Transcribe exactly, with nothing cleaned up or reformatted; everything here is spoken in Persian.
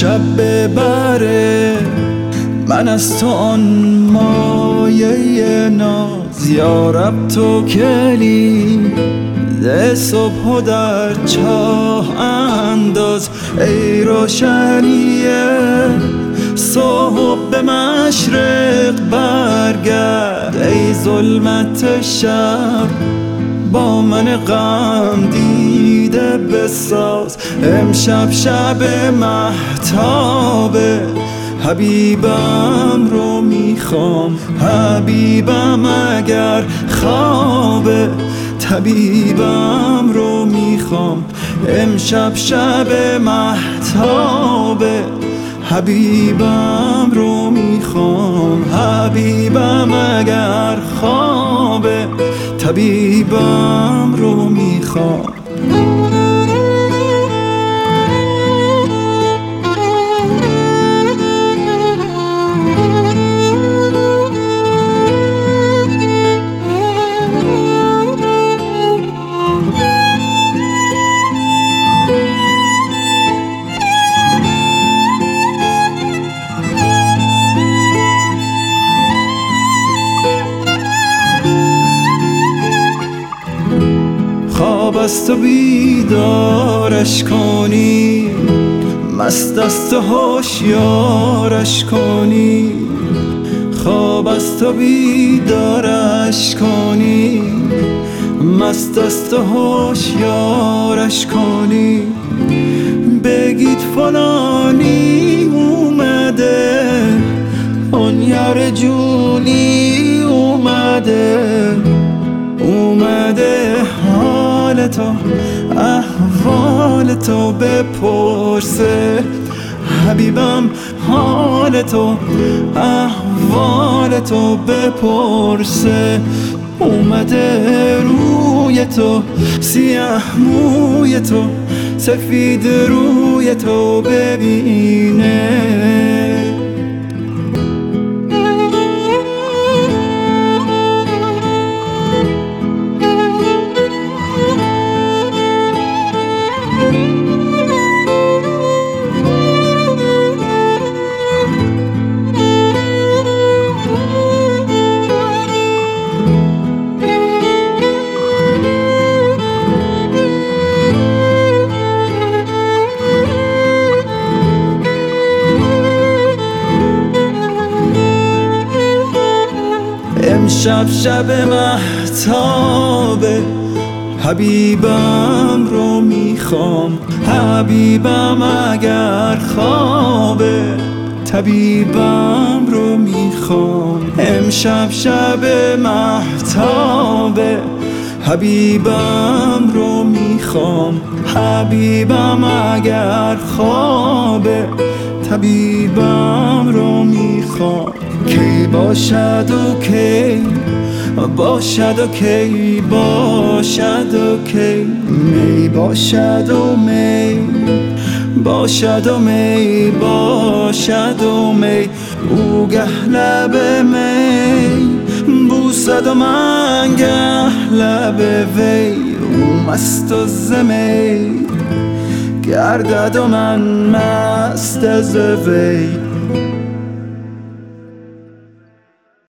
شب ببره من از تو آن مایه ناز. یارب تو کلید صبح و در چاه انداز. ای روشنیه صبح به مشرق برگرد. ای ظلمت شب با من غم دیده بساز. امشب شب مهتابه حبیبم رو میخوام. حبیبم اگر خوابه طبیبم رو میخوام. امشب شب مهتابه حبیبم رو میخوام. حبیبم اگر خوابه طبیبم رو میخوام. خواب است و بیدارش کنی، مست است و هوشیارش کنی. خواب است و بیدارش کنی، مست است و هوشیارش کنی. بگید فلانی اومده، اون یار جونی اومده. اومده حال تو احوال تو بپرسه. حبیبم حال تو احوال تو بپرسه. اومده روی تو سیاه موی تو سفید روی تو ببینه. امشب شب مهتابه حبیبم رو میخوام. حبیبم اگر خوابه طبیبم رو میخوام. امشب شب مهتابه حبیبم رو میخوام. حبیبم اگر خوابه طبیبم رو میخوام. کی باشد و کی باشد و کی باشد و کی می باشد و می باشد و می باشد و می. او گه لب می بوسد و من گه لب وی. او مست و زمی گردد و من مست از وی.